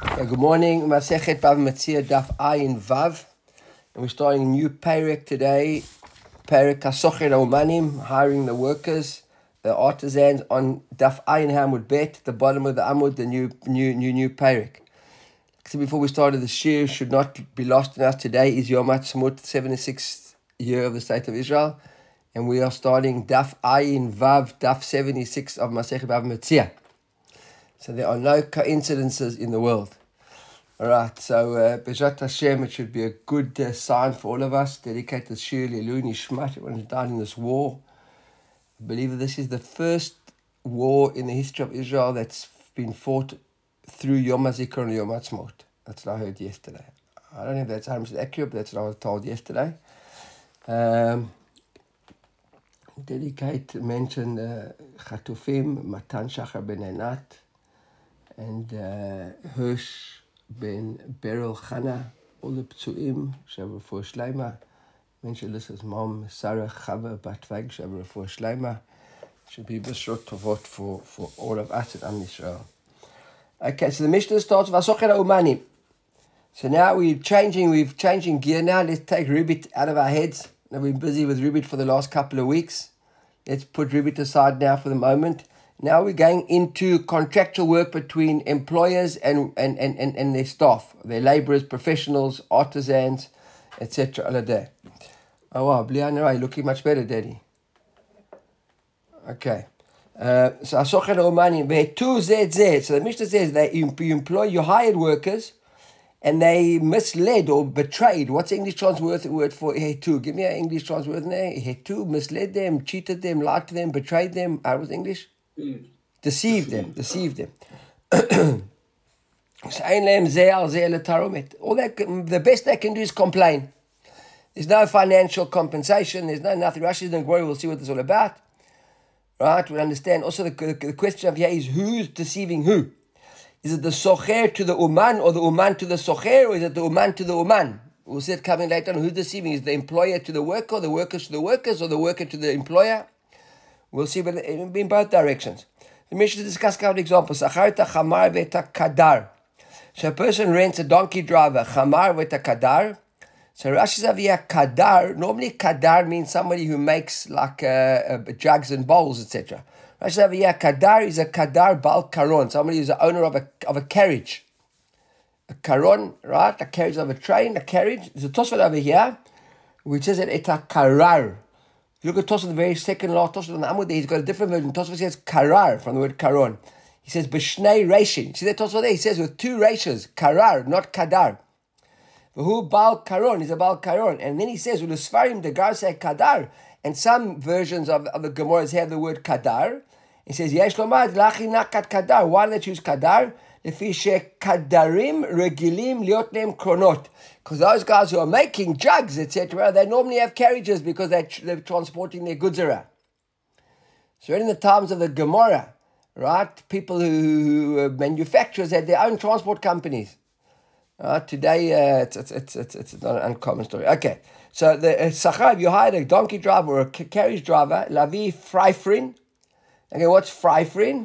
Good morning. Masechet Bava Metzia Daf Ayin Vav. And we're starting a new parak today. Parak Hasocher Umanim, hiring the workers, the artisans on Daf Ayin Hamud Bet, at the bottom of the Amud, the new parak. So before we started, the shir should not be lost on us. Today is Yom HaTzmaut, 76th year of the State of Israel. And we are starting Daf Ayin Vav, Daf 76 of Masechet Bava Metzia. So there are no coincidences in the world. All right, so B'ezrat Hashem, it should be a good sign for all of us. Dedicate the Shir Lilu Nishmat, everyone who died in this war. I believe that this is the first war in the history of Israel that's been fought through Yom HaZikaron and Yom HaTzmaut. That's what I heard yesterday. I don't know if that's 100% accurate, but that's what I was told yesterday. Mention Chatufim, Matan Shachar Ben Einat, and Hirsch Ben Beryl Chana, all the Ptsuim, Shavu Refuah Shleima. Mention Lissa's mom, Sarah Chava Batvag, Shavu Refuah Shleima. Should be B'shot Tovot for all of us at Am Yisrael. Okay, so the Mishnah starts with Hasocher Umanim. So now we're changing gear now. Let's take Ribbit out of our heads. Now we've been busy with Ribbit for the last couple of weeks. Let's put Ribbit aside now for the moment. Now we're going into contractual work between employers and their staff, their laborers, professionals, artisans, etc. All of that. Oh wow, Bliana, you're looking much better, Daddy. Okay. So Hasocher Umanim, Ve'tu zeh. So the Mishnah says that you hired workers and they misled or betrayed. What's the English translation word for Hetu? Give me an English translation there. Hetu, misled them, cheated them, lied to them, betrayed them. How was English? Deceived them. All that, the best they can do is complain. There's no financial compensation. There's nothing. Rashi doesn't worry. We'll see what this is all about. Right? We understand. Also, the question of here is who's deceiving who? Is it the socher to the uman or the uman to the socher, or is it the uman to the uman? We'll see it coming later on. Who's deceiving? Is the employer to the worker, the workers to the workers, or the worker to the employer? We'll see, but in both directions. The Mishnah discuss a couple of examples. Chamar v'eta kadar. So a person rents a donkey driver, chamar v'eta kadar. So Rashi says here, kadar. Normally kadar means somebody who makes like jugs and bowls, etc. Rashi says here, kadar is a kadar bal karon, somebody who's the owner of a carriage. A karon, right? A carriage of a train, a carriage. There's a Tosfot over here, which says that eta karar. If you look at Tosfot, the very second last Tosfot on the Amud, he's got a different version. Tosfot says karar from the word karon. He says b'shnei reishin. See that Tosfot there? He says with two reishas, karar, not kadar. Who bal karon is a bal karon, and then he says with the Sfarim the gar say kadar, and some versions of the Gemaras have the word kadar. He says yesh lomad lachi nakat kadar. Why do they choose kadar? Lefi kadarim regilim liot lehem kronot. Because those guys who are making jugs, etc., they normally have carriages because they're transporting their goods around. So in the times of the Gemara, right, people who manufacturers had their own transport companies. Today, it's not an uncommon story. Okay, so the Sachar, you hired a donkey driver or a carriage driver, Lavi Freifrin. Okay, what's Freifrin?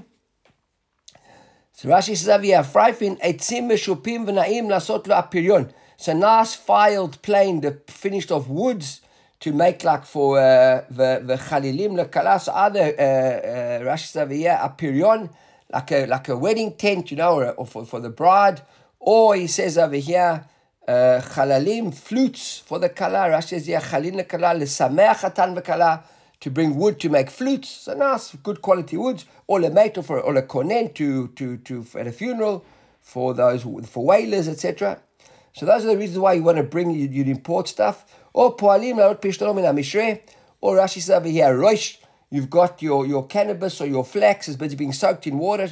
So Rashi says, Freifrin, etzim meshupim v'naim lasot lo apiryon. So nice filed plane, finished of woods to make like for the chalilim lekala. So either Rashi says apiryon, like a wedding tent, or for the bride, or he says over here chalalim, flutes for the kala. Rashi says chalin lekala lesameach hatan v'kala, to bring wood to make flutes. So nice, good quality woods, or a mate or a konen to at a funeral for wailers, etc. So those are the reasons why you want to bring, you'd import stuff. Or poalim laot pishtalom in amishre. Or Rashi says over here, roish, you've got your cannabis or your flax is busy being soaked in water.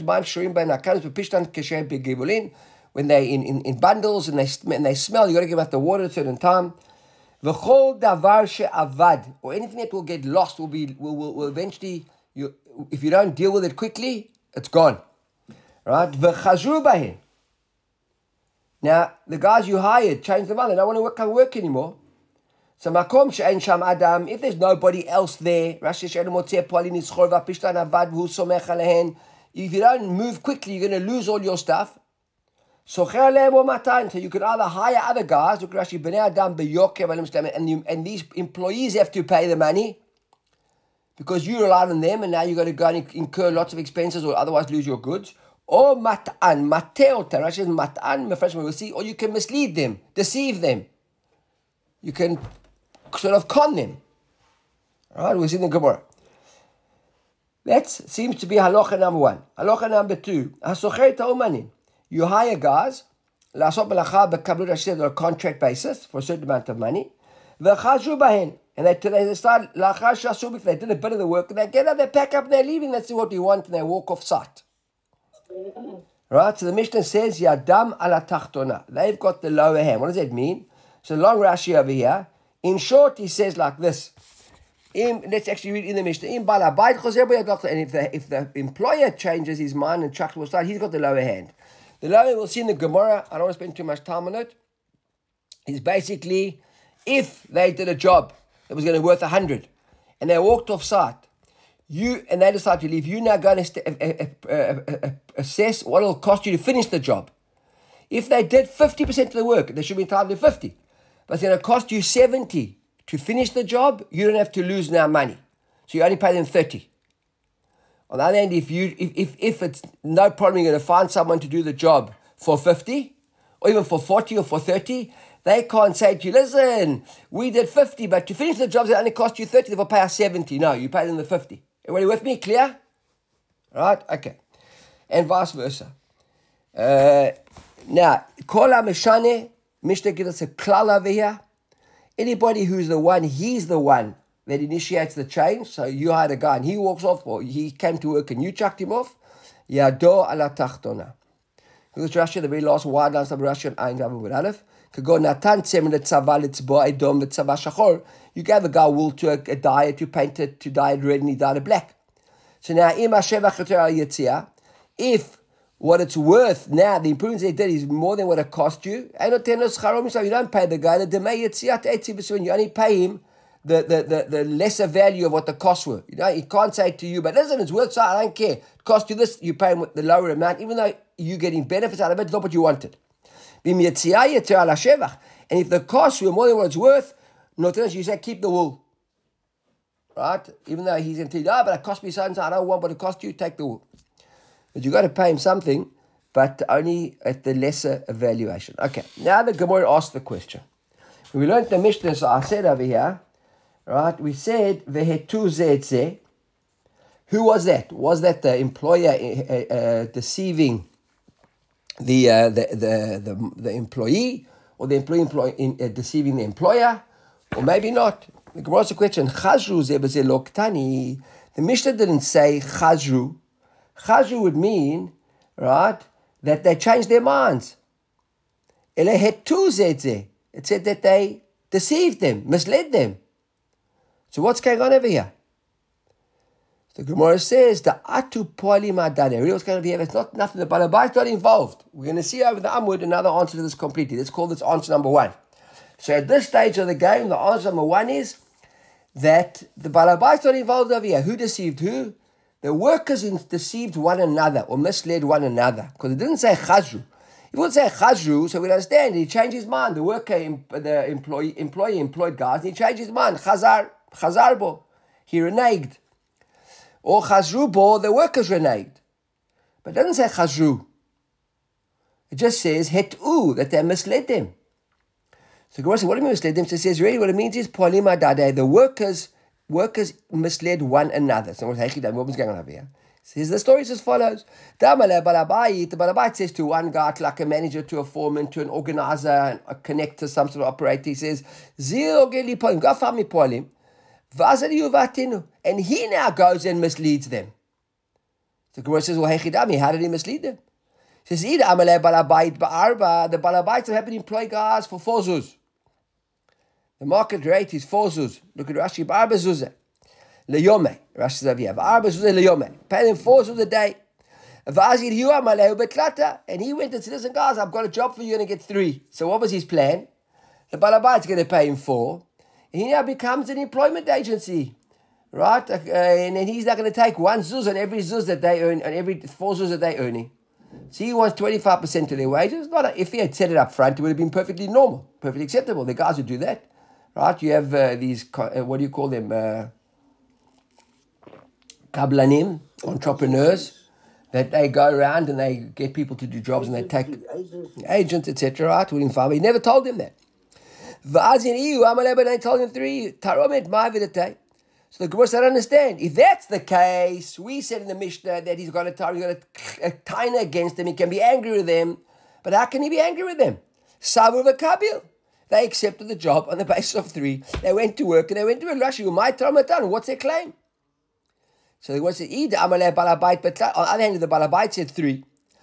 When they're in bundles and they smell, you got to give out the water at a certain time. V'chol davar she'avad, or anything that will get lost will eventually, if you don't deal with it quickly, it's gone. Right? V'chazru bahin. Now, the guys you hired changed the mind. They don't want to come work anymore. So makom she'ein sham adam, if there's nobody else there, Rashi she'enu motzeh poalin yischor v'apishtan avad v'hu somech alehen, if you don't move quickly, you're going to lose all your stuff. So you could either hire other guys who could actually and these employees have to pay the money because you rely on them, and now you've got to go and incur lots of expenses or otherwise lose your goods. Or mat'an, mateota, Rashi says mat'an, we'll see, or you can mislead them, deceive them. You can sort of con them. Right, we'll see in the Gemara. That seems to be halacha number one. Halacha number two, hasocher ta'umanim. You hire guys, la'asot melacha b'kablut Rashi on a contract basis for a certain amount of money. V'chazru bahen. And they start, they did a bit of the work, and they get up, they pack up, and they're leaving, that's what we want, and they walk off site. Right, so the Mishnah says, Yadam ala tachtona. They've got the lower hand. What does that mean? So long Rashi over here. In short, he says like this. Let's actually read in the Mishnah. And if the employer changes his mind and chucks will start, he's got the lower hand. The lower, we'll see in the Gemara, I don't want to spend too much time on it, is basically, if they did a job that was going to be worth 100, and they walked off site, and they decide to leave, you now go and assess what it'll cost you to finish the job. If they did 50% of the work, they should be entitled to 50. But it's going to cost you 70 to finish the job, you don't have to lose now money. So you only pay them 30. On the other hand, if it's no problem, you're going to find someone to do the job for 50, or even for 40 or for 30, they can't say to you, listen, we did 50, but to finish the job, it only cost you 30, they'll pay us 70. No, you pay them the 50. Everybody with me? Clear? Right? Okay. And vice versa. Now, Kol HaMeshane, Mishnah gives us a klal over here. Anybody who's the one, he's the one that initiates the change. So you hired a guy and he walks off, or he came to work and you chucked him off. Yado ala tachtona. Because Rashi, the very last word, last of Rashi on Ayin Gavin with Aleph. Kago natan tzem letzava letzbo edom letzava shachor. You gave a guy wool to a dyer to paint it, to dye it red, and he dyed it black. So now, if what it's worth now, the improvements they did is more than what it cost you, you don't pay the guy the you only pay him the lesser value of what the costs were. You know, he can't say to you, but listen, it's worth so I don't care. It cost you this, you pay him the lower amount, even though you're getting benefits out of it, it's not what you wanted. And if the costs were more than what it's worth, you say keep the wool. Right? Even though he's going to tell you, but it cost me something, I don't want what it cost you, take the wool. But you got to pay him something, but only at the lesser evaluation. Okay, now the Gemara asked the question. When we learned the Mishnah, so I said over here, right, we said, Vehetu zetze. Who was that? Was that the employer deceiving the employee, or the employee deceiving the employer, or maybe not? The Gemara asked the question, Chazru zebeze loktani. The Mishnah didn't say Chazru. Chazru would mean, right, that they changed their minds. It said that they deceived them, misled them. So what's going on over here? The Gemara says, the atu poali madane. Really what's going on over here? It's not nothing, the balabait is not involved. We're going to see over the Amud another answer to this completely. Let's call this answer number one. So at this stage of the game, the answer number one is that the balabait is not involved over here. Who deceived who? The workers deceived one another or misled one another. Because it didn't say chazru. If it would say chazru, so we'd understand. He changed his mind. The worker, the employee employed guys, and he changed his mind. Chazar bo. He reneged. Or chazru bo, the workers reneged. But it doesn't say chazru. It just says hetu, that they misled them. So Gemara says, what do you mean misled them? So it says, really what it means is polima dade. The workers misled one another. So what was going on over here? Says the story is as follows. The balabait says to one guy, like a manager, to a foreman, to an organizer, a connector, some sort of operator, he says, go find me polim. And he now goes and misleads them. So Gemara says, well, how did he mislead them? He says, the balabites have been employed guys for 4 zuz. The market rate is 4 zuz. Look at Rashi, b'arba zuzah. Leyome. Rashi says over here, b'arba zuzah leyome. Pay them 4 zuz a day. And he went and said, listen guys, I've got a job for you, you're going to get 3. So what was his plan? The balabite's going to pay him 4. And he now becomes an employment agency. Right? And then he's not going to take 1 zuz on every zuz that they earn, on every 4 zuz that they're earning. So he wants 25% of their wages. If he had set it up front, it would have been perfectly normal, perfectly acceptable. The guys would do that, right? You have these, what do you call them? Kablanim, entrepreneurs, that they go around and they get people to do jobs and they take agents, etc. Right? He never told them that. They told him 3 taromet ma'avidatei. So the Gemara said, I don't understand. If that's the case, we said in the Mishnah that he's got a taina against them. He can be angry with them. But how can he be angry with them? Savu v'kabil. They accepted the job on the basis of 3. They went to work and they went to work. Rashi, my taramatan. What's their claim? So the Gemara said, on the other hand, the balabait said 3.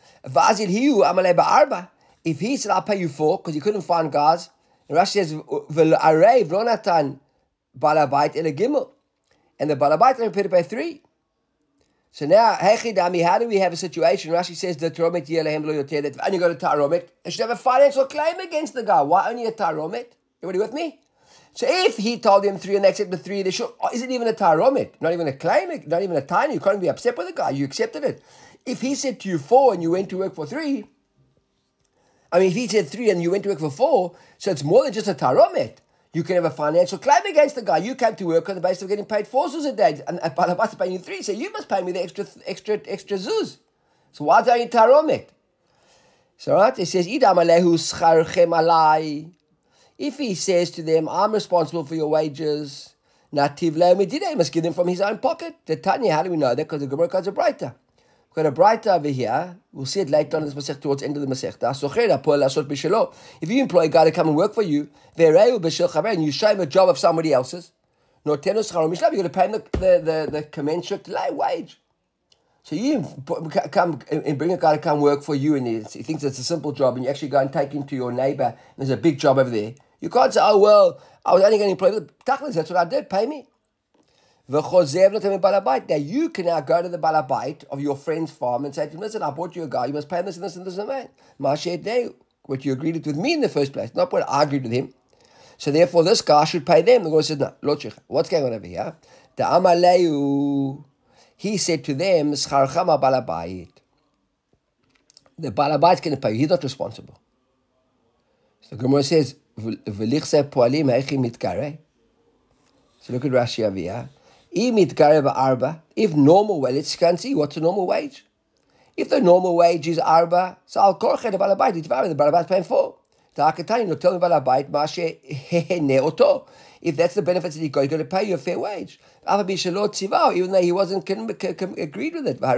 If he said, I'll pay you 4, because he couldn't find guys. And Rashi says, v'l'arei v'ronatan balabait el gimel. And the balabait only paid to pay 3. So now, how do we have a situation? Rashi says the taromet yelehem lo yoter, that if only got a taromet, they should have a financial claim against the guy. Why only a taromet? Everybody with me? So if he told him 3 and they accepted 3, they should. Is it even a taromet? Not even a claim, not even a tiny. You can't be upset with the guy. You accepted it. If he said to you 4 and you went to work for 3, if he said 3 and you went to work for 4, so it's more than just a taromet. You can have a financial claim against the guy. You came to work on the basis of getting paid 4 zuz a day, and Balabas is paying you 3, so you must pay me the extra zuz. So why is there any taromet? So right, it says idam alehu scharchem alai. If he says to them, I'm responsible for your wages, nativ le'amidideh, he must give them from his own pocket. The Tanya, how do we know that? Because the Gemara calls a Braita. We've got a Braita over here. We'll see it later on in this Masech, towards the end of the Masechta. If you employ a guy to come and work for you, and you show him a job of somebody else's, you're going to pay him the commensurate wage. So you come and bring a guy to come work for you, and he thinks it's a simple job, and you actually go and take him to your neighbor, and there's a big job over there. You can't say, oh, well, I was only going to employ the tachlis, that's what I did, pay me. Now you can now go to the balabait of your friend's farm and say to him, listen, I bought you a guy, you must pay him this and this and this and that. What you agreed with me in the first place, not what I agreed with him. So therefore this guy should pay them. The guy says, no, what's going on over here? The Amaleu, he said to them, Scharchama balabait. The balabait's going to pay you, he's not responsible. So the Gemara says, so look at Rashi over here. If normal wage, let's go and see what's a normal wage. If the normal wage is arba, so I'll korche the balabait. The balabait paying 4. Tell me balabait if that's the benefits that he got, he's going to pay you a fair wage. Even though he wasn't agreed with it.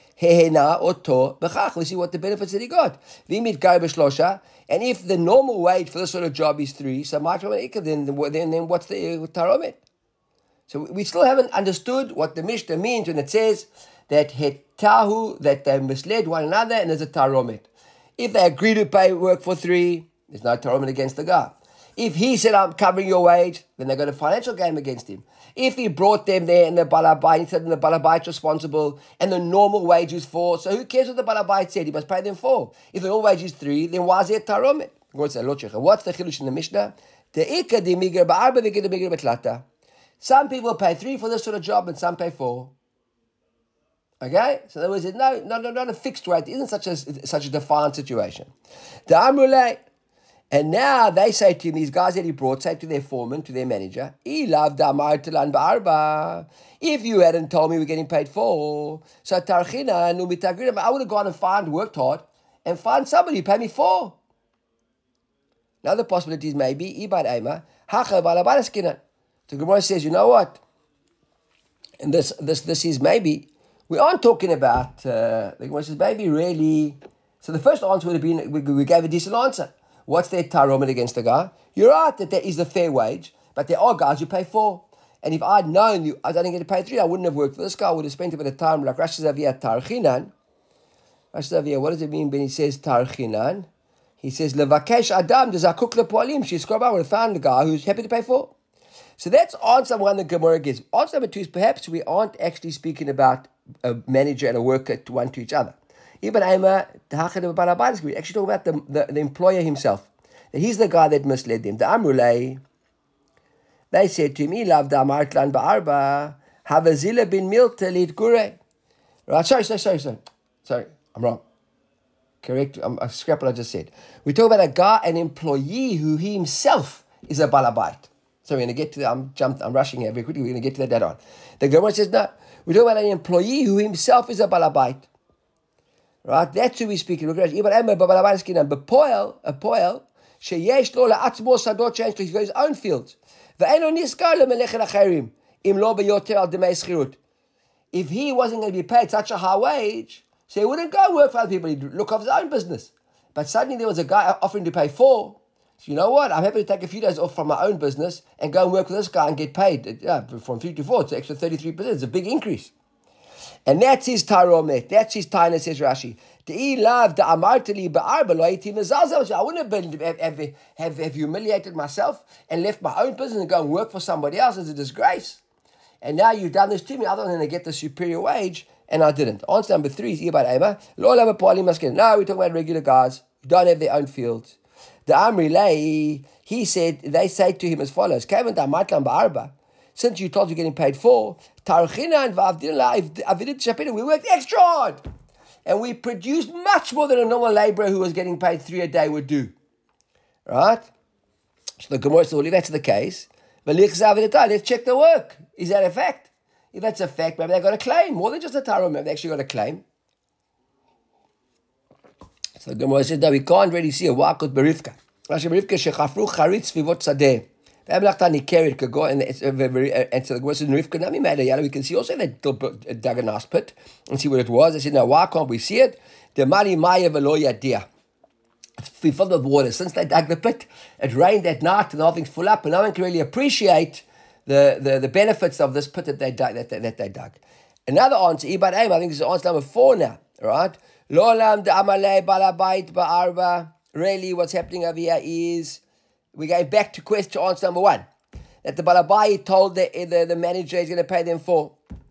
We see what the benefits that he got. And if the normal wage for this sort of job is 3, so then what's the taromet? So we still haven't understood what the Mishnah means when it says that hetahu, that they misled one another, and there's a taromet. If they agree to pay work for 3, there's no taromet against the guy. If he said, I'm covering your wage, then they got a financial gain against him. If he brought them there and the balabait, he said the balabait's responsible, and the normal wage is 4, so who cares what the balabait said? He must pay them 4. If the normal wage is 3, then why is there taromet? What's the chilush in the Mishnah? Some people pay 3 for this sort of job, and some pay 4. Okay? So there was not a fixed rate. It isn't such a defined situation. The Amrulay. And now they say to him, these guys that he brought, say to their foreman, to their manager, if you hadn't told me we're getting paid 4, so tarchina numitagrim, I would have gone and worked hard, and find somebody who pay me 4. Another possibility is maybe, ibad ema, hacha balabaraskina. The Gemara says, you know what? And this is maybe, we aren't talking about, the Gemara says, maybe really, so the first answer would have been, we gave a decent answer. What's their taromet against the guy? You're right that there is a fair wage, but there are guys who pay 4. And if I'd known I was only going to pay 3, I wouldn't have worked for this guy. I would have spent a bit of time like Rashi Zavia Tarchinan. Rashi Zavia, what does it mean when he says Tarchinan? He says, Levakesh Adam, there's a cook lepoalim. She's I would have found a guy who's happy to pay 4. So that's answer 1 the Gemara gives. Answer number 2 is perhaps we aren't actually speaking about a manager and a worker to one to each other. Ibn Ayma, we're actually talking about the employer himself. That he's the guy that misled them. The Amrulay, they said to him, Ilav da Martlan ba'arba, Havazila bin Milta lid gure. Right, sorry, I'm wrong. Correct? I scrap what I just said. We talk about a guy, an employee who he himself is a balabait. So we're going to get to that. I'm rushing here very quickly. We're going to get to that later on. The Gemara says, no. We talk about an employee who himself is a balabait. Right? That's who we're speaking. A poel, sheyesh lo la'atzmo sadot she'en he's got his own fields. Ve'eno niskar le'melech acharim im lo beyoter al demei schirut. If he wasn't going to be paid such a high wage, so he wouldn't go and work for other people. He'd look after his own business. But suddenly there was a guy offering to pay 4. So you know what? I'm happy to take a few days off from my own business and go and work with this guy and get paid. From 3 to 4, it's an extra 33%. It's a big increase. And that's his taromet. That's his taina, says Rashi. I wouldn't have humiliated myself and left my own business and go and work for somebody else as a disgrace. And now you've done this to me, other than to get the superior wage, and I didn't. Answer number 3 is Ibar Ema. No, we're talking about regular guys who don't have their own fields. The Amri Lei, they say to him as follows: since you told you're getting paid 4, we worked extra hard. And we produced much more than a normal laborer who was getting paid 3 a day would do. Right? So the Gemara says, well, if that's the case, let's check the work. Is that a fact? If that's a fact, maybe they've got a claim. More than just a tarot, maybe they actually got a claim. So the Gemara says, no, we can't really see a wakot berivka. Rashi berivka shechafru charitz vivot sadeh. And so the Gemara says, Rivka nami made a yellow. We can see also they dug a nice pit and see what it was. I said, now why can't we see it? The mali maya velo yadia. It's filled with water. Since they dug the pit, it rained that night and the whole thing's full up, and no one can really appreciate the benefits of this pit that they dug. That they dug. Another answer, Ibad Aim, I think this is answer number 4 now. Right? Lolam de amalei balabait ba'arba. Really, what's happening over here is we go back to answer number 1. That the balabai told the manager he's going to pay them 4.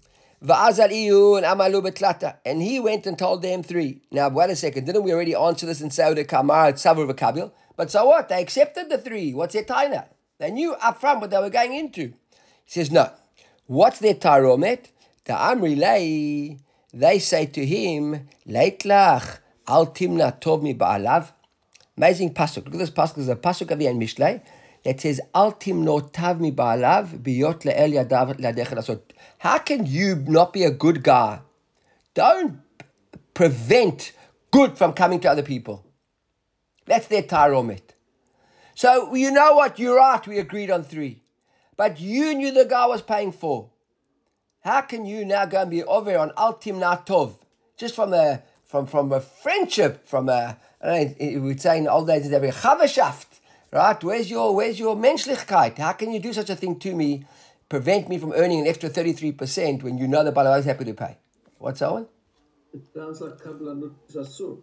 And he went and told them 3. Now, wait a second. Didn't we already answer this in Sauda Kamar, Savur V'Kabil? But so what? They accepted the 3. What's their taina? They knew up front what they were going into. He says, no. What's their taromet? The Amri Lei, they say to him, Leitlach, al timna tov mi ba'alav. Amazing pasuk. Look at this pasuk. There's a pasuk of the end Mishlei that says, Al timno tav mi ba'alav biyot le'el yadav ladech lasot. How can you not be a good guy? Don't prevent good from coming to other people. That's their taromet. So, you know what? You're right. We agreed on 3. But you knew the guy was paying 4. How can you now go and be over on Altim Natov? Just from a friendship, we would say in the old days, every Chavashaft, right? Where's your menschlichkeit? How can you do such a thing to me? Prevent me from earning an extra 33% when you know the Balawai is happy to pay. What's that one? It sounds like Kablanut is Asur.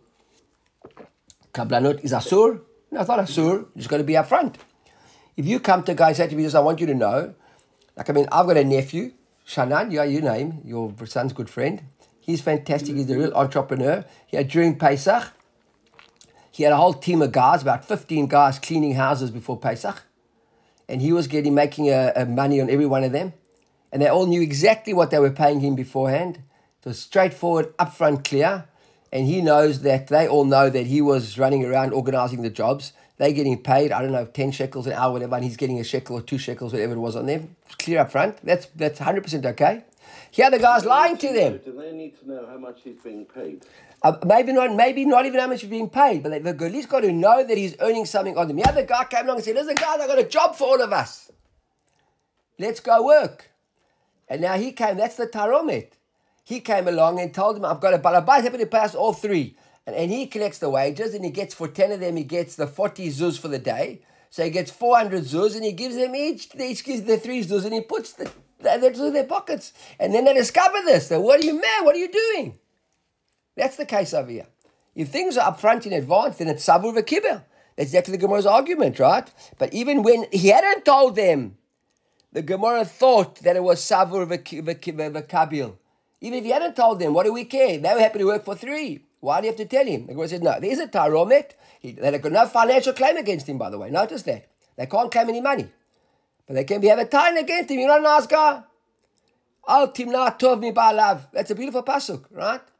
Kablanut is Asur? No, it's not Asur. You just got to be upfront. If you come to a guy and say to me, I want you to know, I've got a nephew, Shanan, you know him, your son's good friend. He's fantastic. He's a real entrepreneur. During Pesach, he had a whole team of guys, about 15 guys cleaning houses before Pesach. And he was making money on every one of them. And they all knew exactly what they were paying him beforehand. It was straightforward, upfront, clear. And he knows that they all know that he was running around organizing the jobs. They're getting paid, 10 shekels an hour, whatever, and he's getting a shekel or 2 shekels, whatever it was on them. It's clear up front. That's 100% okay. Here the guy's lying to them. Do they need to know how much he's being paid? Maybe not even how much he's being paid, but they've at least got to know that he's earning something on them. Yeah, the guy came along and said, listen guys, I've got a job for all of us. Let's go work. And now he came, that's the taromet. He came along and told him, I've got a balabait, happy to pay us all 3. And he collects the wages, and he gets, for 10 of them, he gets the 40 zuz for the day. So he gets 400 zuz, and he gives them each gives the 3 zuz, and he puts that into their pockets. And then they discover this. They're, what are you, man? What are you doing? That's the case over here. If things are upfront in advance, then it's savur v'kibel. That's exactly the Gemara's argument, right? But even when he hadn't told them, the Gemara thought that it was savur v'kabil. Even if he hadn't told them, what do we care? They were happy to work for 3. Why do you have to tell him? The Gemara says, no, there is a taromet. They've got no financial claim against him, by the way. Notice that. They can't claim any money. But they can have a time against him. You're not a nice guy. Al timna tov mi ba'alav. That's a beautiful pasuk, right?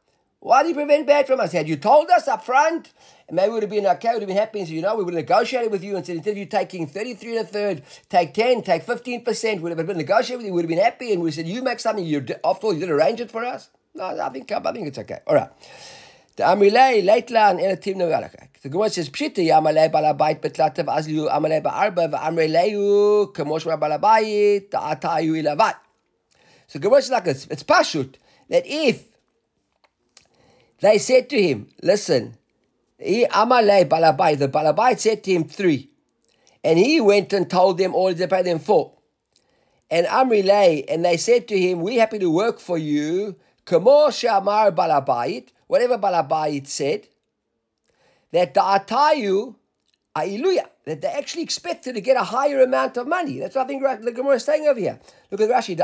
Why did you prevent bad from us? Had you told us up front, and maybe we would have been okay, we would have been happy and said, we would have negotiated with you and said, instead of you taking 33 and a third, take 10, take 15%, we would have been negotiated with you, we would have been happy, and we said, you make something, after all, you did arrange it for us? No, I think it's okay. All right. The Amrilei, Leitlan, and a Tim Nogalakak. The Gemara says, Pshita, Yamalei Balabait, Betlatav, Azliu, Amalei Ba'arba, Amreleu, Kamoshma Balabait, Ta'atayu Ilavat. So the Gemara is like this. It's Pashut, that if they said to him, listen, Amalei Balabait, the Balabait said to him 3, and he went and told them all to pay them 4. And Amrilei, and they said to him, we're happy to work for you, Kamo Shamar Balabait, whatever Balabait said, that Da'atayu Ailuya, that they actually expected to get a higher amount of money. That's what I think the Gemara is saying over here. Look at Rashi.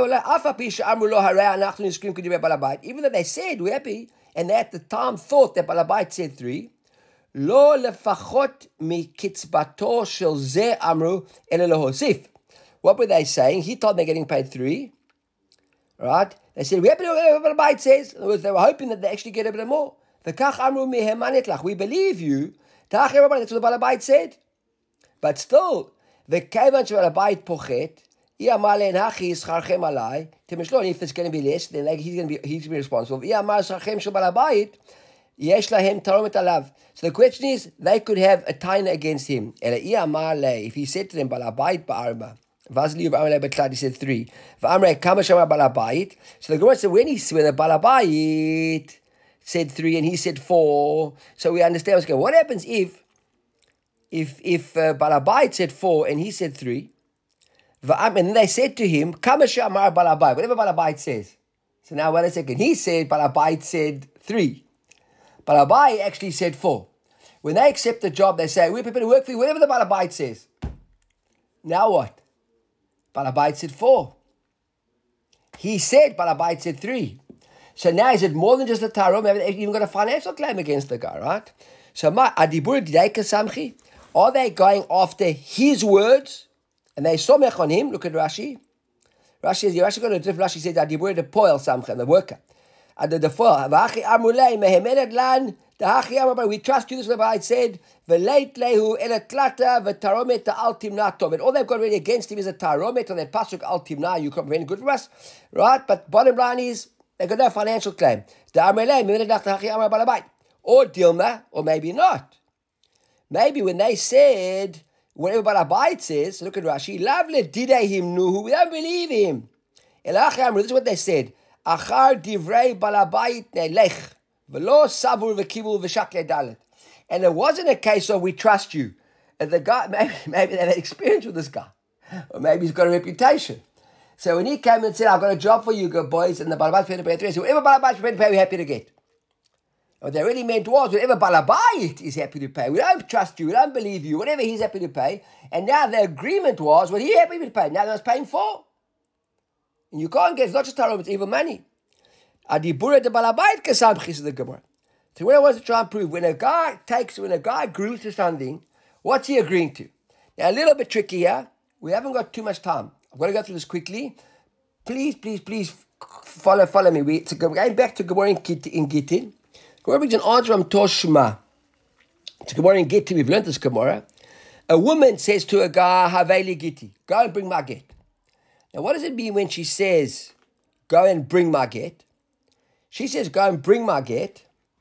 Even though they said we're happy, and they at the time thought that Balabait said 3, Lo lefachot mikitzbato shel ze amru ela lohosif. What were they saying? He told them they're getting paid 3. Right? They said, we're happy to whatever Balabait says. In other words, they were hoping that they actually get a bit more. V'kach amru mehemanit lach. We believe you. That's what the Balabait said. But still, the kevan Balabait pochet, if it's going to be less, then he's going to be responsible. So the question is, they could have a taina against him. If he said to them, Balabait ba'arba, he said 3. So the Gemara said, when the Balabait said 3 and he said 4, so we understand what's going on. What happens if Balabait said 4 and he said 3, and then they said to him, Kamasha Amar Balabait, whatever Balabait says. So now wait a second, he said Balabait said 3. Balabait actually said 4. When they accept the job, they say, we're prepared to work for you, whatever the Balabait says. Now what? Balabait said 4. He said Balabait said 3. So now is it more than just a taro? Maybe they've even got a financial claim against the guy, right? So are they going after his words? And they somech on him. Look at Rashi. Rashi says, you actually got a different Rashi says, Adibur the poil samchem, the worker. And the foil, we trust you, this is what I said. And all they've got really against him is a taromet on that pasuk al timna. You come very good for us, right? But bottom line is, they got no financial claim. Or Dilma, or maybe not. Maybe when they said, whatever Balabait says, look at Rashi, Lavle didehim nuhu, we don't believe him. This is what they said. Achar divrei Balabait nelech, velo sabur v'kibul v'shakle dalet. And it wasn't a case of we trust you. And the guy, maybe they had experience with this guy. Or maybe he's got a reputation. So when he came and said, I've got a job for you, good boys, and the Balabait prepared to pay 3, so whatever Balabait prepared to pay, we're happy to get. What they really meant was, whatever Balabait is happy to pay, we don't trust you, we don't believe you, whatever he's happy to pay. And now the agreement was, what he's happy to pay, now they're paying 4. And you can't get, it's not just tarom, it's even money. Adibura de Balabait kasam chis the Gemara. So what I want to try and prove, when a guy agrees to something, what's he agreeing to? Now a little bit tricky here, we haven't got too much time. I'm going to go through this quickly. Please follow me. Going back to Gemara in Gittin. Gemara brings an answer from Toshma. To Gemara in Gittin, we've learned this Gemara. A woman says to a guy, Haveli Gitti, go and bring my get. Now what does it mean when she says, go and bring my get? She says, go and bring my get.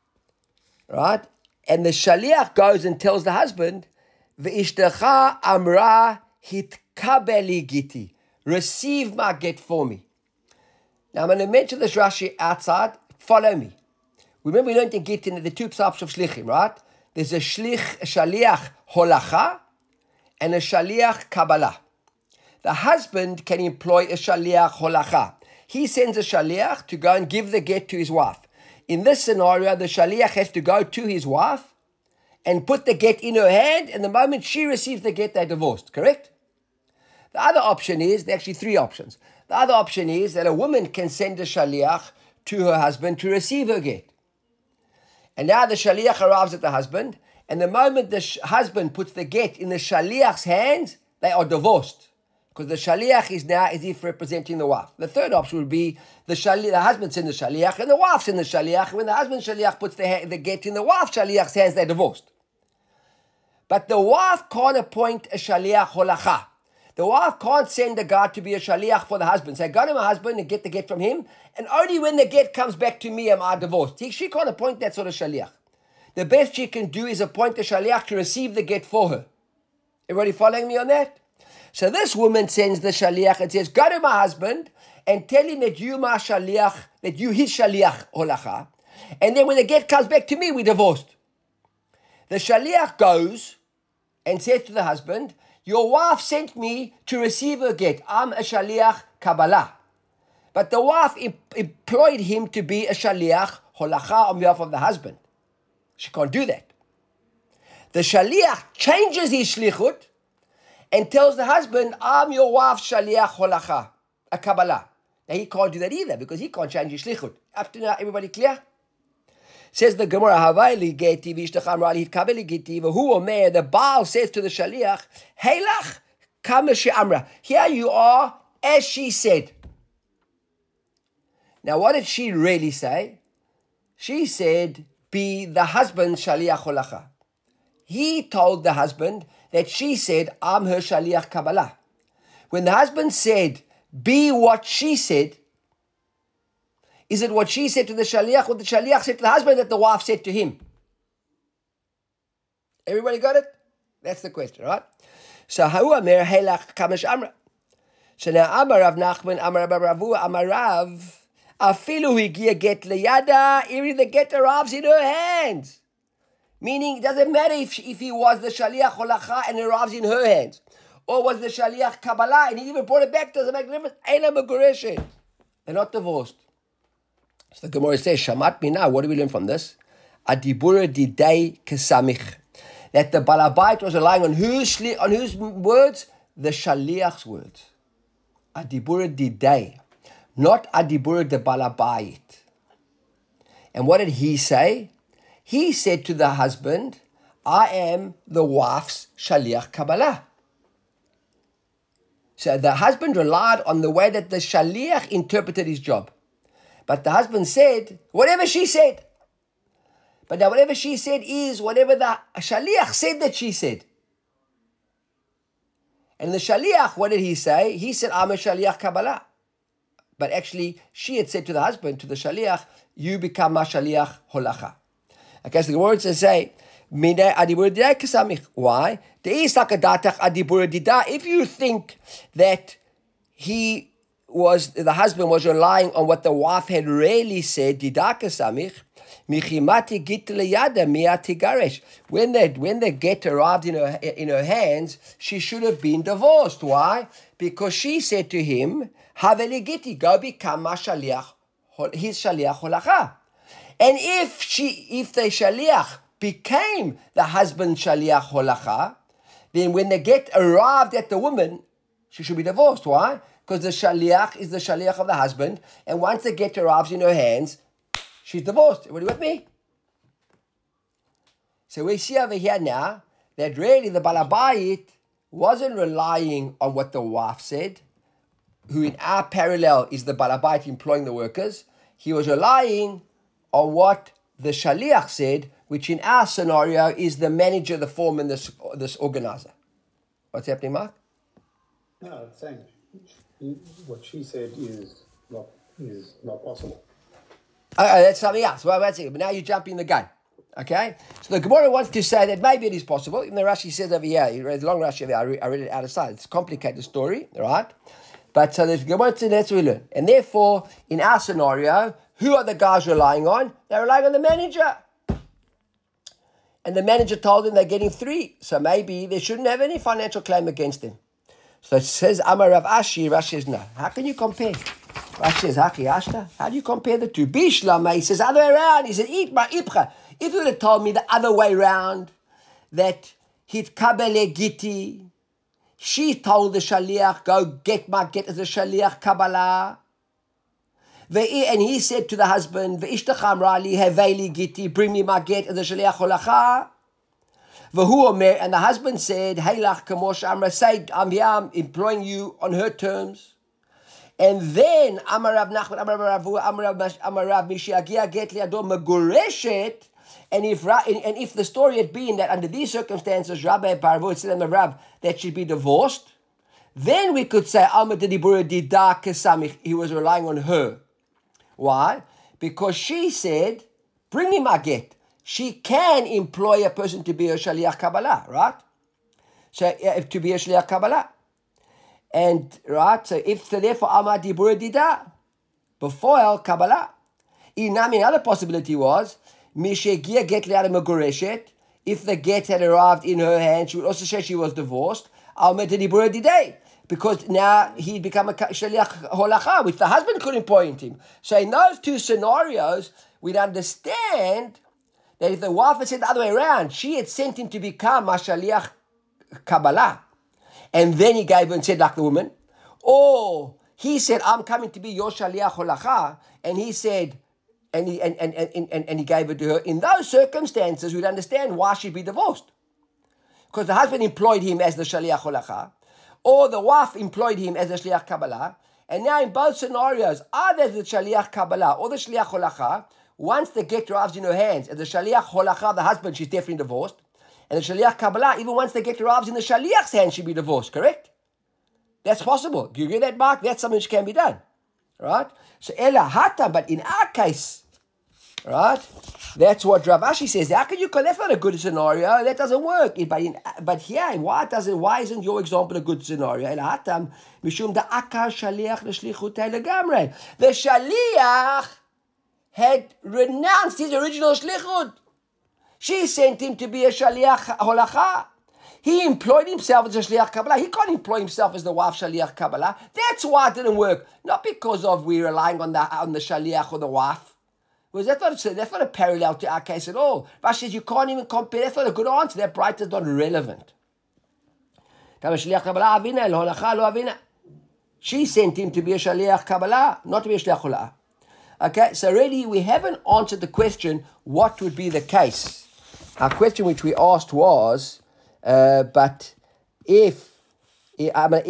Right? And the shaliach goes and tells the husband, V'ishtecha amra hitkabeli Gitti. Receive my get for me. Now I'm going to mention this Rashi outside. Follow me. Remember we learned in Gittin the 2 types of shlichim, right? There's a shaliach holacha and a shaliach kabbalah. The husband can employ a shaliach holacha. He sends a shaliach to go and give the get to his wife. In this scenario, the shaliach has to go to his wife and put the get in her hand, and the moment she receives the get, they're divorced, correct? The other option is, there are actually 3 options. The other option is that a woman can send a shaliach to her husband to receive her get. And now the shaliach arrives at the husband, and the moment the husband puts the get in the shaliach's hands, they are divorced. Because the shaliach is now as if representing the wife. The third option would be the husband sends the shaliach and the wife sends the shaliach. When the husband shaliach puts the get in the wife shaliach's hands, they're divorced. But the wife can't appoint a shaliach holacha. The wife can't send a guy to be a shaliach for the husband. Say, go to my husband and get the get from him, and only when the get comes back to me am I divorced. She can't appoint that sort of shaliach. The best she can do is appoint a shaliach to receive the get for her. Everybody following me on that? So this woman sends the shaliach and says, go to my husband and tell him that you my shaliach, that you his shaliach holacha. And then when the get comes back to me, we're divorced. The shaliach goes and says to the husband, your wife sent me to receive her get. I'm a shaliach Kabbalah. But the wife employed him to be a shaliach holacha on behalf of the husband. She can't do that. The shaliach changes his shlichut and tells the husband, I'm your wife's shaliach holacha, a Kabbalah. Now he can't do that either because he can't change his shlichut. Up to now, everybody clear? Says the Gemara, Havayli geti v'ishtacham rali hitkabeli geti v'hu omer. The Baal says to the shaliach, Heilach kama she'amra. Here you are, as she said. Now what did she really say? She said, be the husband's shaliach holacha. He told the husband that she said, I'm her shaliach Kabbalah. When the husband said, be what she said, is it what she said to the shaliach or the shaliach said to the husband that the wife said to him? Everybody got it? That's the question, right? So, Ha'u Amer Heilach Kamash Amra. So now, Amar Rav Nachman, Amar Rav, Amar Rav, Afilu Higia get leyada, even the get arrives in her hands. Meaning, it doesn't matter if he was the shaliach holacha and it arrives in her hands, or was the shaliach Kabbalah and he even brought it back, doesn't make a difference. Eila Megureshet. They're not divorced. So the Gemara says, Shamat Mina, what do we learn from this? Adibura didei kesamich. That the balabait was relying on whose words? The shaliach's words. Adibura didei. Not adibura de balabait. And what did he say? He said to the husband, I am the wife's shaliach Kabbalah. So the husband relied on the way that the shaliach interpreted his job. But the husband said, whatever she said. But now whatever she said is whatever the shaliach said that she said. And the shaliach, what did he say? He said, I'm a shaliach Kabbalah. But actually, she had said to the husband, to the shaliach, you become my shaliach holacha. Okay, so the words say, why? If you think that the husband was relying on what the wife had really said, when the get arrived in her hands, she should have been divorced. Why? Because she said to him, go become my shaliach, his shaliach holacha. And if the shaliach became the husband's shaliach holacha, then when the get arrived at the woman, she should be divorced. Why? Because the shaliach is the shaliach of the husband, and once the get arrives in her hands, she's divorced. Everybody with me? So we see over here now that really the balabait wasn't relying on what the wife said, who in our parallel is the balabait employing the workers. He was relying on what the shaliach said, which in our scenario is the manager, the foreman, this organizer. What's happening, Mark? No, I'm saying what she said is not possible. That's something else. Well, that's it. But now you're jumping the gun. Okay? So the Gemara wants to say that maybe it is possible. Even the Rashi says over here, you read the long Rashi over here, I read it out of sight. It's a complicated story, right? But so the Gemara says that's what we learn. And therefore, in our scenario, who are the guys relying on? They're relying on the manager. And the manager told them they're getting 3. So maybe they shouldn't have any financial claim against them. So it says, Amar Rav Ashi, Rashi says, no. How can you compare? Rashi says, Haki Ashta. How do you compare the two? Bishlama, he says, other way around. He says, Ipcha. If you would have told me the other way around, that hit kabele giti, she told the shaliach, go get my get as a shaliach Kabbalah. And he said to the husband, Ve'ishtacham rali heveli giti, bring me my get as a shaliach holacha. V'hu omer, and the husband said, Hey lach kamosh amra, say, I'm here, I'm employing you on her terms. And then, Amar Rav Nachman, Amar Rav Mishiagia get liado megureshet. And if the story had been that under these circumstances, Rabbi Parvo had said to Rav that she'd be divorced, then we could say Amar Dibura Dida Kesamich. He was relying on her. Why? Because she said, bring him a get. She can employ a person to be a Shaliach Kabbalah, right? So to be a Shaliach Kabbalah. And right, so therefore Amar Dibura Dida before El Kabbalah. Another possibility was Mishegia get liada megureshet. If the get had arrived in her hand, she would also say she was divorced. Amar Dibura Dida. Because now he'd become a Shaliach Holacha, which the husband couldn't point him. So in those two scenarios, we'd understand that if the wife had said the other way around, she had sent him to become a Shaliach Kabbalah, and then he gave her and said like the woman, or he said, I'm coming to be your Shaliach Holacha, and he said, and he gave it to her. In those circumstances, we'd understand why she'd be divorced. Because the husband employed him as the Shaliach Holacha, or the wife employed him as the Shaliach Kabbalah, and now in both scenarios, either the Shaliach Kabbalah or the Shaliach Holacha, once the get arrives in her hands, as the Shaliach Holacha, the husband, she's definitely divorced. And the Shaliach Kabbalah, even once the get arrives in the Shaliach's hand, she'd be divorced, correct? That's possible. Do you agree that, Mark? That's something which can be done. Right? So, Ella Hata, but in our case, right, that's what Rav Ashi says. How can you call that's not a good scenario? That doesn't work. But here, why isn't your example a good scenario? Ella Hata, Mishum da Akar Shaliach L'Shlichutei Legamrei. The Shaliach had renounced his original shlichut. She sent him to be a Shaliach Holacha. He employed himself as a Shaliach Kabbalah. He can't employ himself as the wife Shaliach Kabbalah. That's why it didn't work. Not because of we relying on the Shaliach or the wife. Because that's not a parallel to our case at all. Rashi says you can't even compare. That's not a good answer. That bright is not relevant. She sent him to be a Shaliach Kabbalah, not to be a Shaliach Holacha. Okay, so really we haven't answered the question, what would be the case? Our question which we asked was, but if the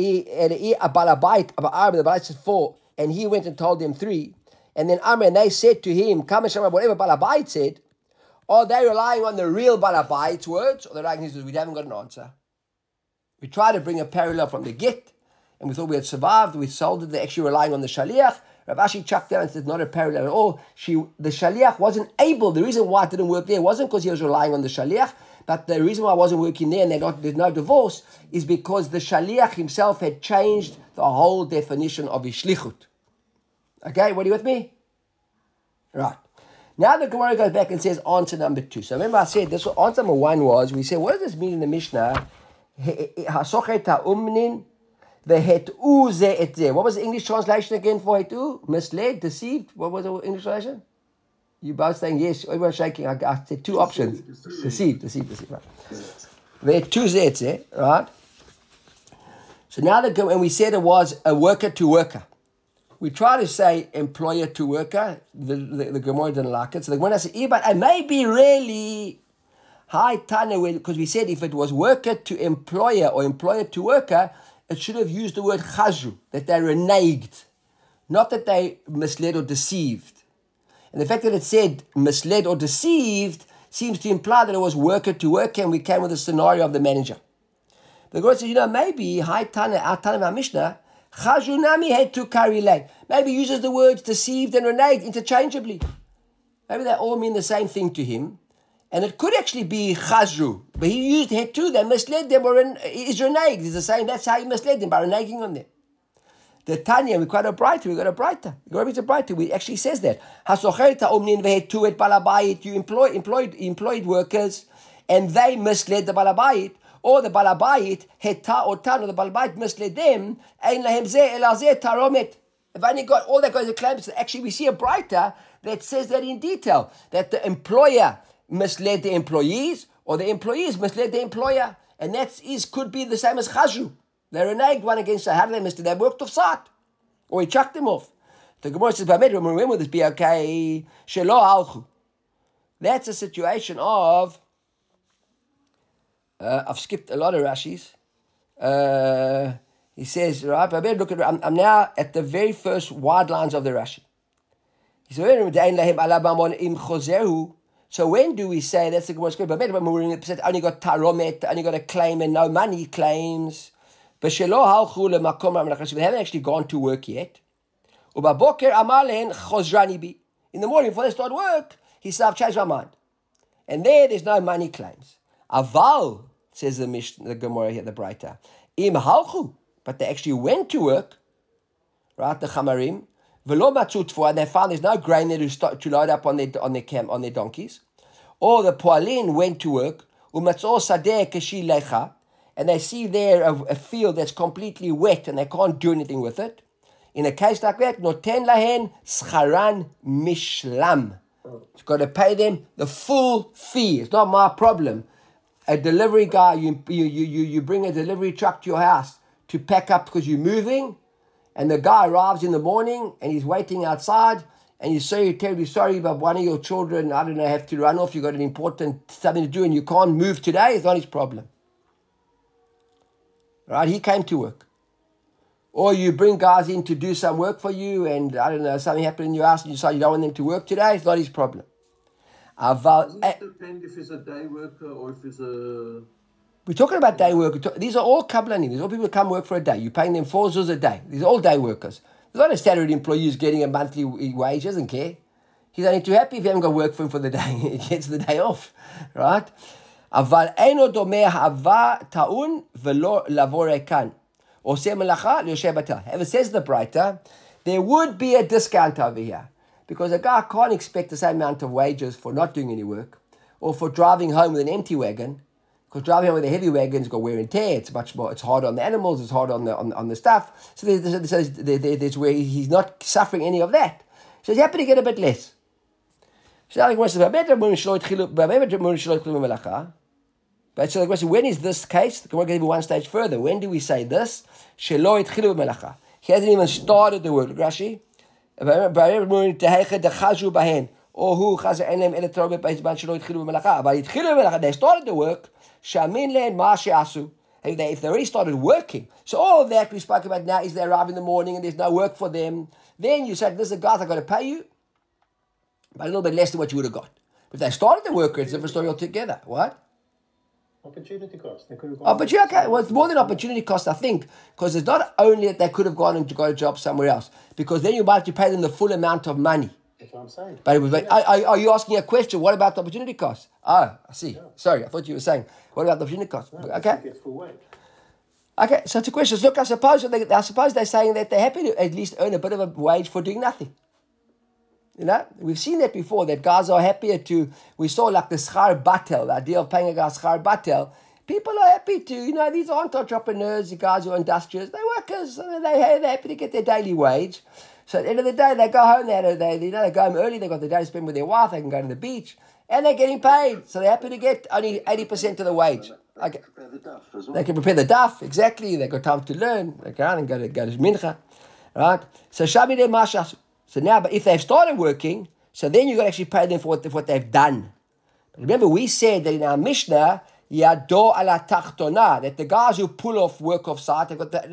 Balabait said 4, and he went and told them 3, and then Amr and they said to him, whatever Balabait said, are they relying on the real Balabait's words, or they're relying on his words? We haven't got an answer. We tried to bring a parallel from the get, and we thought we had survived, we sold it, they're actually relying on the Shaliach. Rav Ashi chucked down and said, not a parallel at all. The Shaliach wasn't able, the reason why it didn't work there wasn't because he was relying on the Shaliach, but the reason why it wasn't working there and there's no divorce is because the Shaliach himself had changed the whole definition of his shlichut. Okay, what are you with me? Right. Now the Gemara goes back and says answer number 2. So remember I said, this answer number 1 was, we said, what does this mean in the Mishnah? Hasochet ha'umnin. The hetu ze et ze. What was the English translation again for hetu? Misled, deceived. What was the English translation? You both saying yes. Everyone's shaking. I said 2 options. Deceived. Right. The hetu ze et ze. Right. So now and we said it was a worker to worker. We try to say employer to worker. The Gemara didn't like it. So the Gemara said, but it may be really high Tana, because we said if it was worker to employer or employer to worker, it should have used the word chazru, that they reneged, not that they misled or deceived. And the fact that it said misled or deceived seems to imply that it was worker to worker, and we came with a scenario of the manager. The Gemara says, maybe our Tana of our Mishnah, chazru nami had to carry leg. Maybe uses the words deceived and reneged interchangeably. Maybe they all mean the same thing to him. And it could actually be chazru, but he used hetu, they misled them, or is reneged. It's the same, that's how he misled them, by reneging on them. The Tanya, we got a brighter. The Gemara is a brighter. We actually says that. You employed workers, and they misled the balabayit, or the balabayit, heta or tan, or the balabayit misled them, ein lahem zeh elazeh taromet. If only got all that goes to claim, actually we see a brighter that says that in detail, that the employer misled the employees, or the employees misled the employer, and that could be the same as chazru. They reneged one against the. How did they mislead? They worked off site, or he chucked them off. The Gemara says, "When will this be okay?" Shelo alchu. That's a situation of I've skipped a lot of Rashis. He says, right, but I better look at. I'm now at the very first wide lines of the Rashi. He says, so when do we say that's the Gemara's but only got taromet, only got a claim and no money claims. But we haven't actually gone to work yet. In the morning before they start work, he said, I've changed my mind. And there's no money claims. Aval, says the Gemara here, the Breita. Im halchu, but they actually went to work, right? The Chamarim, v'lo matzu tfuah, and they found there's no grain there to load up on their donkeys. Or the Poalin went to work, u'matzo sadeh keshi lecha, and they see there a field that's completely wet and they can't do anything with it. In a case like that, noten lahen scharan mishlam. You've got to pay them the full fee. It's not my problem. A delivery guy, you bring a delivery truck to your house to pack up because you're moving, and the guy arrives in the morning and he's waiting outside, and you say you're terribly sorry, but one of your children, I don't know, have to run off, you've got an important something to do and you can't move today. It's not his problem. Right? He came to work. Or you bring guys in to do some work for you, and I don't know, something happened in your house and you decide you don't want them to work today. It's not his problem. Doesn't it depend if he's a day worker or if he's a... We're talking about day workers. These are all kablanim. These are all people who come work for a day. You're paying them 4 zuz a day. These are all day workers. There's not a salaried employee who's getting a monthly wage. He doesn't care. He's only too happy if you haven't got work for him for the day. He gets the day off, right? Aval eino domeh hava ta'un velo lavore kan. Oseh melacha lioseh batel. However, says the Breita, there would be a discount over here. Because a guy can't expect the same amount of wages for not doing any work or for driving home with an empty wagon. Because driving home with a heavy wagon's got wear and tear. It's much more. It's hard on the animals. It's hard on the stuff. So there's where he's not suffering any of that. So he's happy to get a bit less. But so the question: when is this case? We're going to go one stage further. When do we say this? He hasn't even started the word. Rashi. Or who they started the work. If they already started working, so all of that we spoke about now is they arrive in the morning and there's no work for them. Then you said, "Listen, guys, I got to pay you, but a little bit less than what you would have got." If they started the work, it's a different story altogether. What? Opportunity cost. They could have gone. Opportunity. Okay, well, it's more than opportunity cost, I think, because it's not only that they could have gone and got a job somewhere else, because then you're about to pay them the full amount of money. That's what I'm saying. But it was like, are you asking a question? What about the opportunity cost? Oh, I see. Yeah. Sorry, I thought you were saying, what about the opportunity cost? No, okay. Get full wage. Okay, so it's a question. Look, I suppose they're saying that they're happy to at least earn a bit of a wage for doing nothing. You know, we've seen that before, that guys are happier to, we saw like the schar batel, the idea of paying a guy schar batel. People are happy to, these aren't entrepreneurs, the guys who are industrious, they're workers, they're happy to get their daily wage. So at the end of the day, they go home, they go home early, they've got the day to spend with their wife, they can go to the beach, and they're getting paid. So they're happy to get only 80% of the wage. They can prepare the duff as well. They can prepare the duff, exactly. They've got time to learn. They go out and go to mincha, right? So Shami de Mashas. So now, but if they've started working, so then you've got to actually pay them for what they've done. But remember, we said that in our Mishnah, Yado ala tachtona, that the guys who pull off work off site, they've got the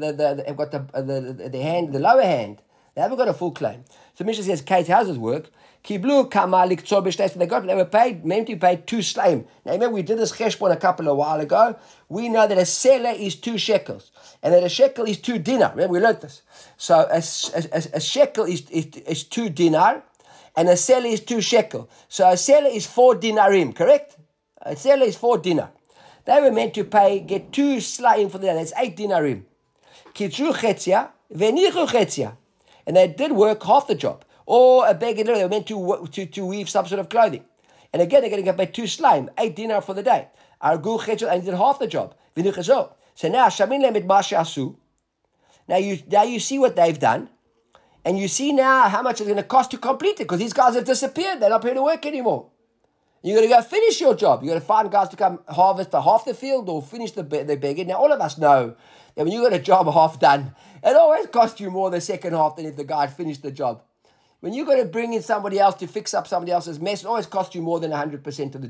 hand, the lower hand. They haven't got a full claim. So Mishnah says, Kate, how's this work? Kiblu kama liktzor b'shleim. They were meant to be paid 2 shleim. Now remember, we did this cheshbon a couple of while ago. We know that a selah is 2 shekels, and that a shekel is 2 dinar. Remember, we learned this. So a shekel is 2 dinar, and a selah is 2 shekel. So a selah is 4 dinarim, correct? A selah is 4 dinar. They were meant to get 2 shleim for the day. That's 8 dinarim. Kitru chetzia, v'nichu chetzia. And they did work half the job. Or a beggar, they were meant to weave some sort of clothing. And again, they're going to get paid 2 shleim, 8 dinar for the day. Argu chetzia, and did half the job. So now, shamin lemid masha asu. Now you see what they've done. And you see now how much it's going to cost to complete it. Because these guys have disappeared. They're not here to work anymore. You're going to go finish your job. You're going to find guys to come harvest half the field or finish the beggar. Now, all of us know that when you got a job half done, it always costs you more the second half than if the guy had finished the job. When you've got to bring in somebody else to fix up somebody else's mess, it always costs you more than 100% of the job.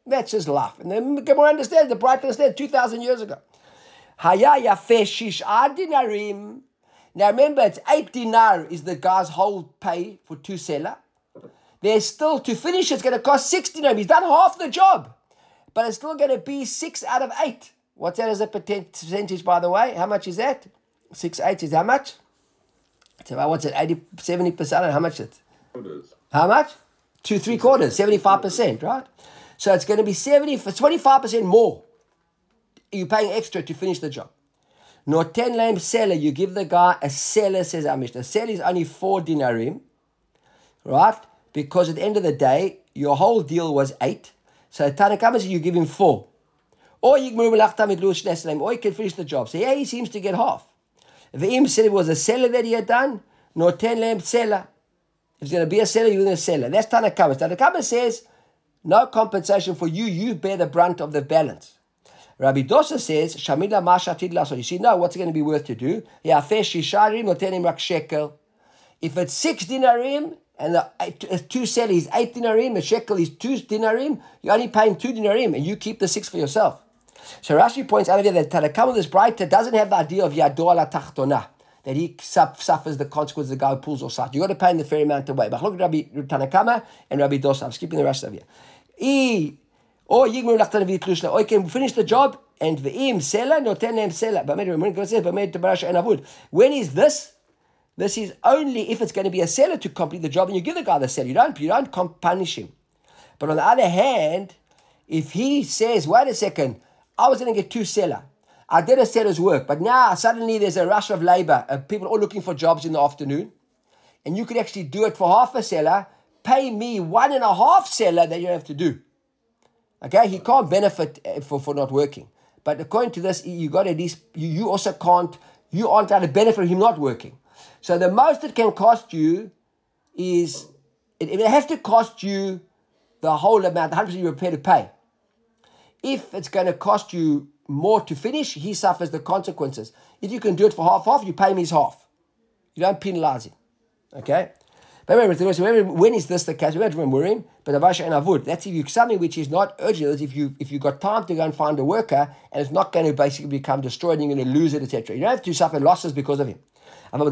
That's his life. And the Gemara understands, the Bright understands 2,000 years ago. Haya yafeh shish'ah dinarim. Now remember, it's 8 dinar is the guy's whole pay for 2 seller. There's still, to finish, it's going to cost 6 dinar. He's done half the job. But it's still going to be 6 out of 8. What's that as a percentage, by the way? How much is that? 6/8 is how much? It's about, what's it, 80, 70%? How much is it? How much? 2 3/4, 75%, right? So it's going to be 25% more. You're paying extra to finish the job. Noten lahem seller, you give the guy a seller, says our Mishnah. A seller is only 4 dinarim, right? Because at the end of the day, your whole deal was 8. So Tanakama says you give him 4. Or you can finish the job. So yeah, he seems to get half. If Im said it was a seller that he had done, Noten lahem seller. If it's going to be a seller, you're going to seller. That's Tanakama. Tanakama says, no compensation for you. You bear the brunt of the balance. Rabbi Dosa says, Shamila mashatid laso. You see, no, what's it going to be worth to do? If it's 6 dinarim and the 2 seller is 8 dinarim, a shekel is 2 dinarim, you're only paying 2 dinarim and you keep the 6 for yourself. So Rashi points out here that Tanakama, this Braita, doesn't have the idea of yado ala tachtona, that he suffers the consequences of the guy who pulls or side. You've got to pay in the fair amount away. But look at Rabbi Tanakama and Rabbi Dosa. I'm skipping the rest of here. Or you can finish the job and the seller, no ten name seller. When is this? This is only if it's going to be a seller to complete the job and you give the guy the seller. You don't punish him. But on the other hand, if he says, wait a second, I was going to get 2 seller. I did a seller's work, but now suddenly there's a rush of labor. People are all looking for jobs in the afternoon. And you could actually do it for half a seller. Pay me 1.5 seller that you have to do. Okay, he can't benefit for not working. But according to this, you got at least, you also can't, you aren't going to benefit from him not working. So the most it can cost you is, it has to cost you the whole amount, 100% you're prepared to pay. If it's going to cost you more to finish, he suffers the consequences. If you can do it for half, you pay him his half. You don't penalize him. Okay? But remember, when is this the case? We don't worry him, but avasha and avud. That's if you something which is not urgent. If you got time to go and find a worker, and it's not going to basically become destroyed, and you're going to lose it, etc. You don't have to suffer losses because of him. But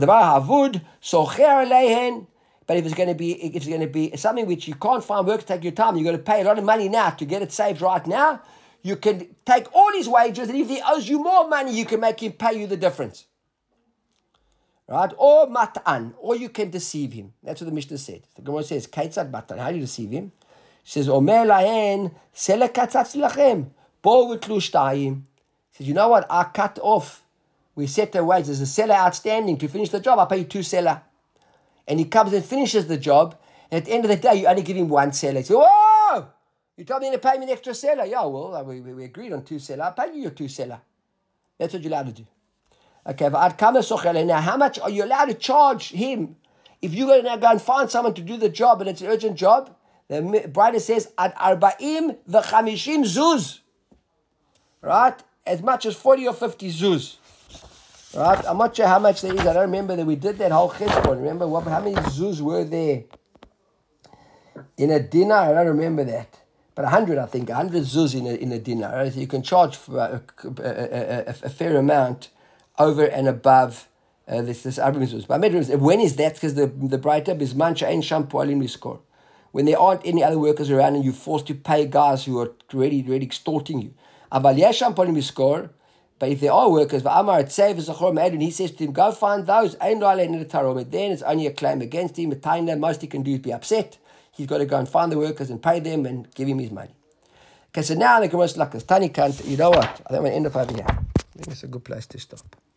if it's going to be something which you can't find work to take your time, you're going to pay a lot of money now to get it saved right now. You can take all his wages, and if he owes you more money, you can make him pay you the difference. Right? Or mat'an, or you can deceive him. That's what the Mishnah said. The Gemara says, Kaitzad mat'an, how do you deceive him? She says, Omer lahen, sele katzatz lachem, bo v'tlu shtayim. He says, you know what, I cut off. We set the wages. There's a seller outstanding to finish the job. I pay you 2 seller. And he comes and finishes the job, and at the end of the day, you only give him 1 seller. He says, whoa! You told me to pay me an extra seller. Yeah, well, we agreed on 2 seller. I'll pay you your 2 seller. That's what you're allowed to do. Okay, now how much are you allowed to charge him? If you're going to go and find someone to do the job and it's an urgent job, the Braita says, Ad arba'im v'chamishim zuz. Right? As much as 40 or 50 zuz. Right? I'm not sure how much there is. I don't remember that we did that whole cheshbon. Remember how many zuz were there in a dinar? I don't remember that. But 100, I think. 100 zuz in a dinar. Right? So you can charge for a fair amount over and above this arba'im zuz. But when is that? Because the Braita is mancha ein sham po'alim liskor. When there aren't any other workers around and you're forced to pay guys who are really extorting you. Aval yesh sham po'alim liskor. But if there are workers, and he says to him, go find those, then it's only a claim against him. Most he can do is be upset. He's got to go and find the workers and pay them and give him his money. Okay, so now the Gemara is like this. Tani Kant, you know what? I think I'm going to end up over here. I think it's a good place to stop.